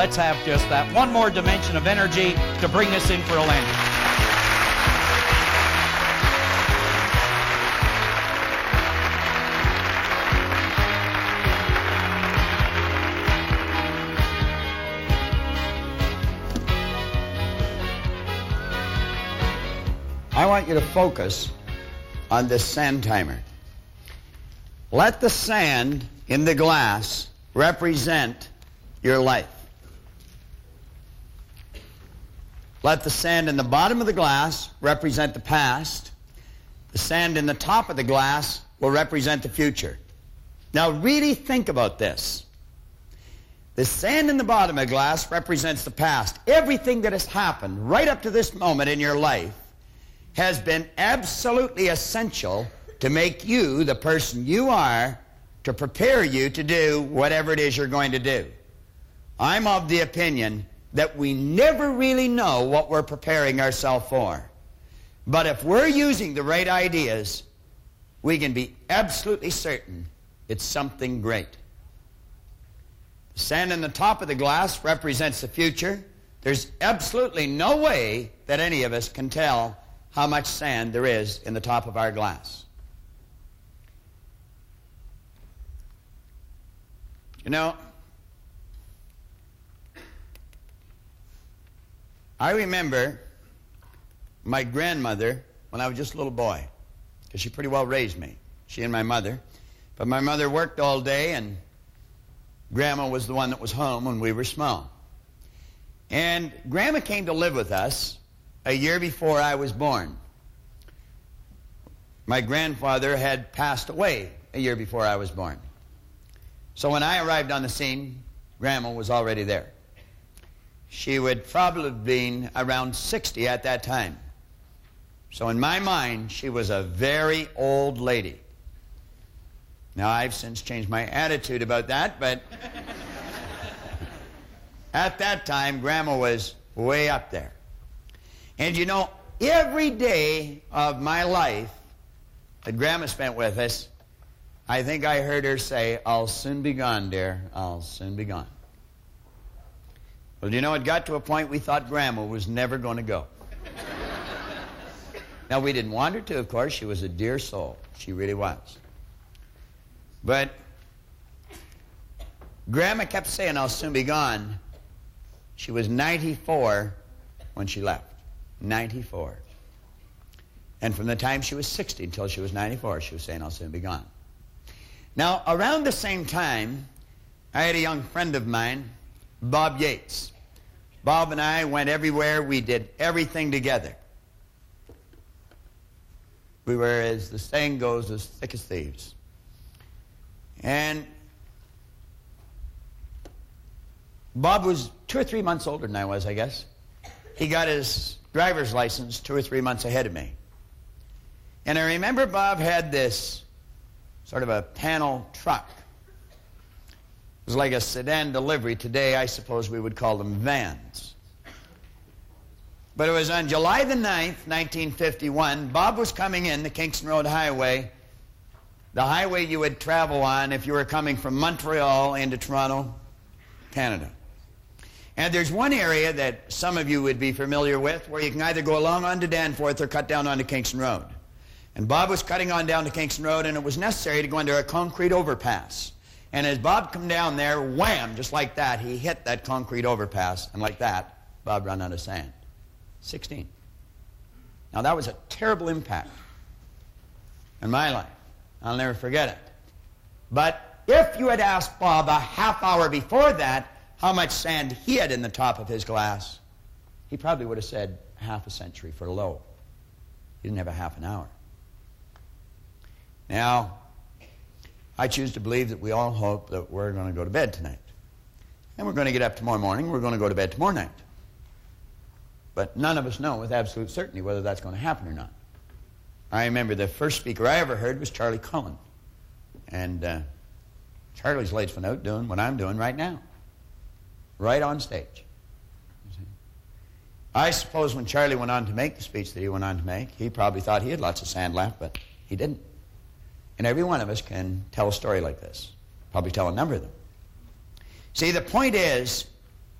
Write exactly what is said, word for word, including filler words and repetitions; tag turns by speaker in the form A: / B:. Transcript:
A: let's have just that one more dimension of energy to bring us in for a landing.
B: I want you to focus on this sand timer. Let the sand in the glass represent your life. Let the sand in the bottom of the glass represent the past. The sand in the top of the glass will represent the future. Now really think about this. The sand in the bottom of the glass represents the past. Everything that has happened right up to this moment in your life has been absolutely essential to make you the person you are, to prepare you to do whatever it is you're going to do. I'm of the opinion that we never really know what we're preparing ourselves for. But if we're using the right ideas, we can be absolutely certain it's something great. The sand in the top of the glass represents the future. There's absolutely no way that any of us can tell how much sand there is in the top of our glass. You know, I remember my grandmother when I was just a little boy, because she pretty well raised me, she and my mother. But my mother worked all day, and Grandma was the one that was home when we were small. And Grandma came to live with us a year before I was born. My grandfather had passed away a year before I was born. So when I arrived on the scene, Grandma was already there. She would probably have been around sixty at that time. So in my mind, she was a very old lady. Now, I've since changed my attitude about that, but at that time, Grandma was way up there. And you know, every day of my life that Grandma spent with us, I think I heard her say, "I'll soon be gone, dear. I'll soon be gone." Well, you know, it got to a point we thought Grandma was never going to go. Now, we didn't want her to, of course. She was a dear soul. She really was. But Grandma kept saying, "I'll soon be gone." She was ninety-four when she left. ninety-four. And from the time she was sixty until she was ninety-four, she was saying, "I'll soon be gone." Now, around the same time, I had a young friend of mine, Bob Yates. Bob and I went everywhere. We did everything together. We were, as the saying goes, as thick as thieves. And Bob was two or three months older than I was, I guess. He got his driver's license two or three months ahead of me. And I remember Bob had this sort of a panel truck. It was like a sedan delivery. Today, I suppose we would call them vans. But it was on July the ninth, nineteen fifty-one. Bob was coming in the Kingston Road Highway, the highway you would travel on if you were coming from Montreal into Toronto, Canada. And there's one area that some of you would be familiar with where you can either go along onto Danforth or cut down onto Kingston Road. And Bob was cutting on down to Kingston Road, and it was necessary to go under a concrete overpass. And as Bob come down there, wham, just like that, he hit that concrete overpass, and like that, Bob ran out of sand. sixteen. Now, that was a terrible impact in my life. I'll never forget it. But if you had asked Bob a half hour before that how much sand he had in the top of his glass, he probably would have said half a century for low. He didn't have a half an hour. Now, I choose to believe that we all hope that we're going to go to bed tonight. And we're going to get up tomorrow morning. We're going to go to bed tomorrow night. But none of us know with absolute certainty whether that's going to happen or not. I remember the first speaker I ever heard was Charlie Cullen. And uh, Charlie's laid one out doing what I'm doing right now. Right on stage. I suppose when Charlie went on to make the speech that he went on to make, he probably thought he had lots of sand left, but he didn't. And every one of us can tell a story like this. Probably tell a number of them. See, the point is,